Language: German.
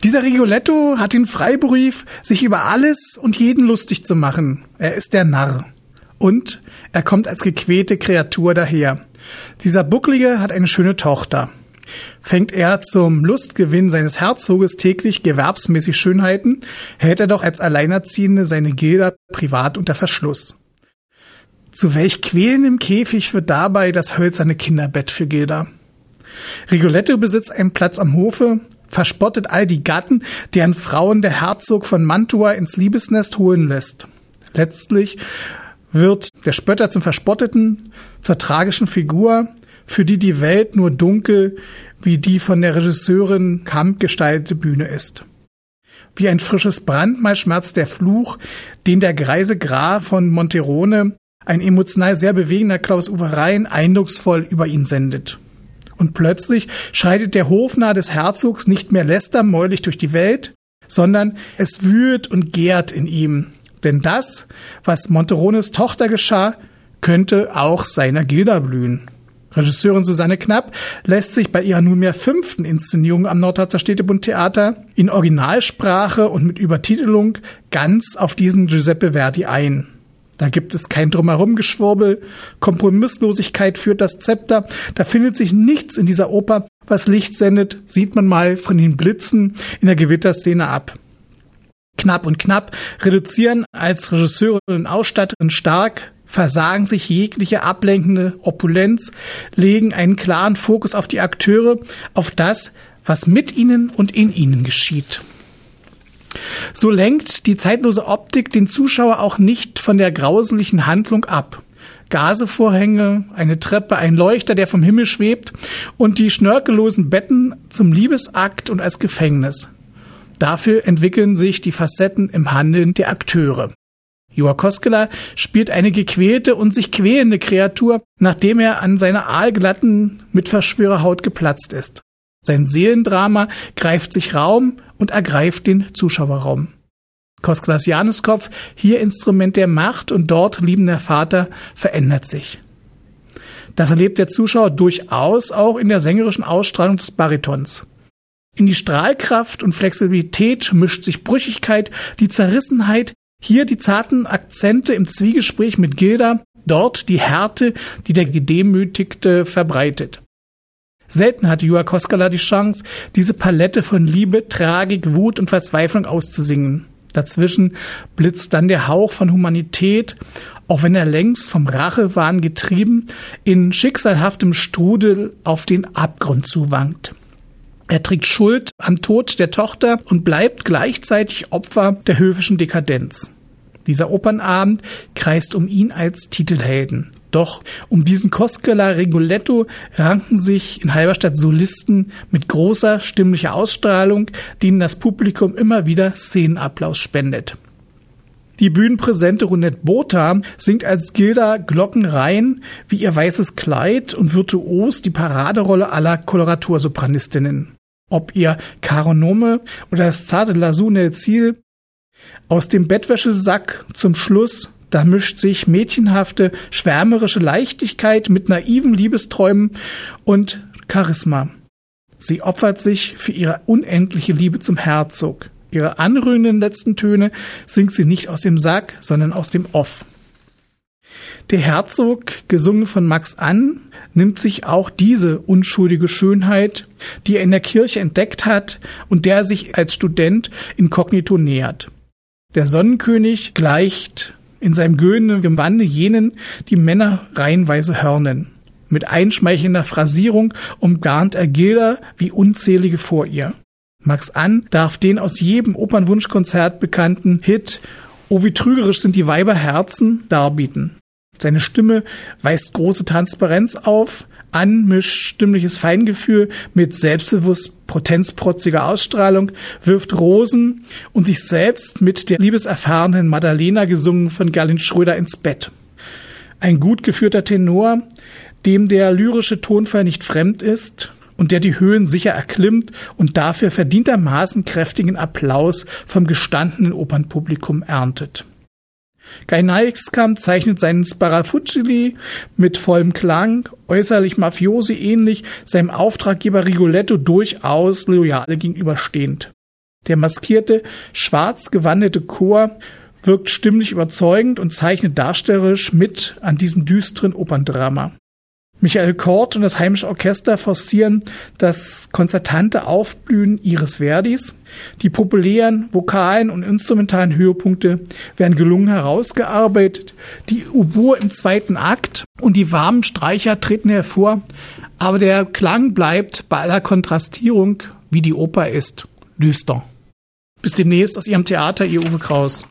Dieser Rigoletto hat den Freibrief, sich über alles und jeden lustig zu machen. Er ist der Narr. Und er kommt als gequälte Kreatur daher. Dieser Bucklige hat eine schöne Tochter. Fängt er zum Lustgewinn seines Herzoges täglich gewerbsmäßig Schönheiten, hält er doch als Alleinerziehende seine Gilda privat unter Verschluss. Zu welch quälendem Käfig wird dabei das hölzerne Kinderbett für Gilda. Rigoletto besitzt einen Platz am Hofe, verspottet all die Gatten, deren Frauen der Herzog von Mantua ins Liebesnest holen lässt. Letztlich wird der Spötter zum Verspotteten, zur tragischen Figur, für die die Welt nur dunkel wie die von der Regisseurin Kamp gestaltete Bühne ist. Wie ein frisches Brandmal schmerzt der Fluch, den der greise Graf von Monterone, ein emotional sehr bewegender Klaus-Uwe Rein, eindrucksvoll über ihn sendet. Und plötzlich schreitet der Hofnarr des Herzogs nicht mehr lästermäulig durch die Welt, sondern es wühlt und gärt in ihm. Denn das, was Monterones Tochter geschah, könnte auch seiner Gilda blühen. Regisseurin Susanne Knapp lässt sich bei ihrer nunmehr 5. Inszenierung am Nordharzer Städtebund-Theater in Originalsprache und mit Übertitelung ganz auf diesen Giuseppe Verdi ein. Da gibt es kein Drumherumgeschwurbel, Kompromisslosigkeit führt das Zepter, da findet sich nichts in dieser Oper, was Licht sendet, sieht man mal von den Blitzen in der Gewitterszene ab. Knapp und Knapp reduzieren als Regisseurin und Ausstatterin stark, versagen sich jegliche ablenkende Opulenz, legen einen klaren Fokus auf die Akteure, auf das, was mit ihnen und in ihnen geschieht. So lenkt die zeitlose Optik den Zuschauer auch nicht von der grauslichen Handlung ab. Gasevorhänge, eine Treppe, ein Leuchter, der vom Himmel schwebt und die schnörkellosen Betten zum Liebesakt und als Gefängnis. Dafür entwickeln sich die Facetten im Handeln der Akteure. Juha Koskela spielt eine gequälte und sich quälende Kreatur, nachdem er an seiner aalglatten Mitverschwörerhaut geplatzt ist. Sein Seelendrama greift sich Raum und ergreift den Zuschauerraum. Koskelas Januskopf, hier Instrument der Macht und dort liebender Vater, verändert sich. Das erlebt der Zuschauer durchaus auch in der sängerischen Ausstrahlung des Baritons. In die Strahlkraft und Flexibilität mischt sich Brüchigkeit, die Zerrissenheit, hier die zarten Akzente im Zwiegespräch mit Gilda, dort die Härte, die der Gedemütigte verbreitet. Selten hatte Juha Koskela die Chance, diese Palette von Liebe, Tragik, Wut und Verzweiflung auszusingen. Dazwischen blitzt dann der Hauch von Humanität, auch wenn er längst vom Rachewahn getrieben in schicksalhaftem Strudel auf den Abgrund zuwankt. Er trägt Schuld am Tod der Tochter und bleibt gleichzeitig Opfer der höfischen Dekadenz. Dieser Opernabend kreist um ihn als Titelhelden. Doch um diesen Koskela Rigoletto ranken sich in Halberstadt Solisten mit großer stimmlicher Ausstrahlung, denen das Publikum immer wieder Szenenapplaus spendet. Die bühnenpräsente Ronette Botha singt als Gilda glockenrein wie ihr weißes Kleid und virtuos die Paraderolle aller Koloratursopranistinnen. Ob ihr Caro Nome oder das zarte Lasso nel Ziel, aus dem Bettwäschesack zum Schluss, da mischt sich mädchenhafte, schwärmerische Leichtigkeit mit naiven Liebesträumen und Charisma. Sie opfert sich für ihre unendliche Liebe zum Herzog. Ihre anrührenden letzten Töne singt sie nicht aus dem Sack, sondern aus dem Off. Der Herzog, gesungen von Max Ann, nimmt sich auch diese unschuldige Schönheit, die er in der Kirche entdeckt hat und der er sich als Student inkognito nähert. Der Sonnenkönig gleicht in seinem güldenen Gewande jenen, die Männer reihenweise hörnen. Mit einschmeichelnder Phrasierung umgarnt er Gilda wie unzählige vor ihr. Max Ann darf den aus jedem Opernwunschkonzert bekannten Hit »O wie trügerisch sind die Weiberherzen« darbieten. Seine Stimme weist große Transparenz auf, Ann mischt stimmliches Feingefühl mit selbstbewusst potenzprotziger Ausstrahlung, wirft Rosen und sich selbst mit der liebeserfahrenen Maddalena, gesungen von Gerlin Schröder, ins Bett. Ein gut geführter Tenor, dem der lyrische Tonfall nicht fremd ist und der die Höhen sicher erklimmt und dafür verdientermaßen kräftigen Applaus vom gestandenen Opernpublikum erntet. Kai Neixkamp zeichnet seinen Sparafugili mit vollem Klang, äußerlich Mafiosi ähnlich, seinem Auftraggeber Rigoletto durchaus loyal gegenüberstehend. Der maskierte, schwarz gewandete Chor wirkt stimmlich überzeugend und zeichnet darstellerisch mit an diesem düsteren Operndrama. Michael Kort und das Heimische Orchester forcieren das konzertante Aufblühen ihres Verdis. Die populären, vokalen und instrumentalen Höhepunkte werden gelungen herausgearbeitet. Die Oboe im zweiten Akt und die warmen Streicher treten hervor, aber der Klang bleibt bei aller Kontrastierung, wie die Oper ist, düster. Bis demnächst aus Ihrem Theater, Ihr Uwe Kraus.